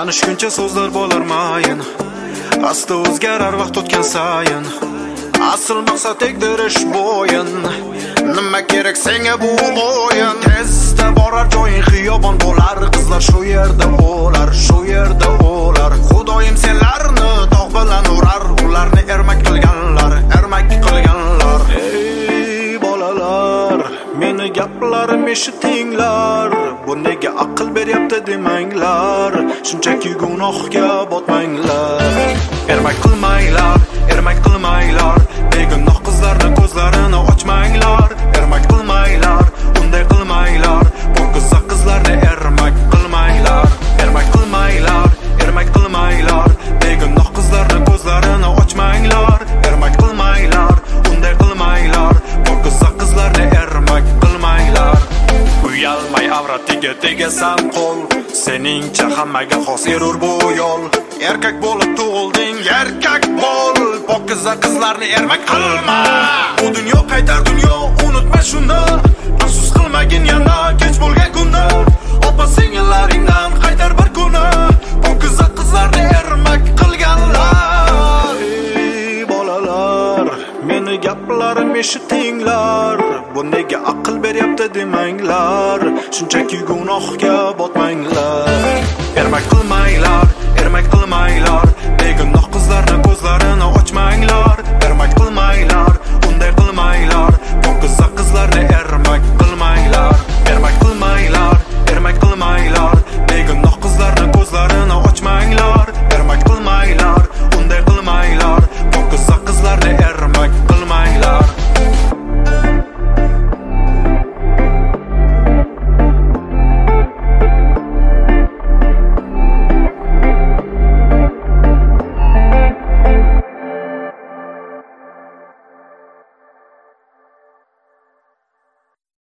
Tanishguncha so'zlar bo'larmayin, asta o'zgarar vaqt o'tgan sayin. Asl maqsad tegdirish bo'yin, nima kerak senga bu o'yin? Tezda borar joying xiyobon bo'lar, qizlar shu yerda o'lar, shu yerda o'lar. Xudoyim senlarni tog' bilan urar, ularni ermak qilganlar, ermak qilganlar. Ey bolalar, meni gaplarim eshitinglar, bu nega aql beryapti demanglar, shunchaki gunohga botmanglar. Ermak qilmanglar, ermak qilmanglar, begunoh qizlarni ko'zlarini ochmanglar. Ermak qilmanglar, unday qilmanglar, pokiza qizlarni ermak qilmanglar. Ermak qilmanglar, ermak qilmanglar, begunoh qizlarni ko'zlarini ochmanglar. Ermak qilmanglar, unday qilmanglar, pokiza qizlarni ermak qilmanglar. Uyalmay avratiga tegasan qo'l, seningcha hammaga xos erur bu yo'l. Erkak bo'lib tug'ilding, erkak bo'l, pokiza qizlarni ermak qilma. Bu dunyo qaytar dunyo, unutma shuni. Afsus qilmagin yana kech bo'lgan kunda. Opa singillaringdan qaytar bir kuni, pokiza qizlarni ermak qilganlar. Ey bolalar, meni gaplarim eshitinglar, bu nega aql beryapti demanglar, shunchaki gunohga botmanglar. Ermak qilmanglar, ermak qilmanglar, begunoh qizlarni ko'zlarini ochmanglar.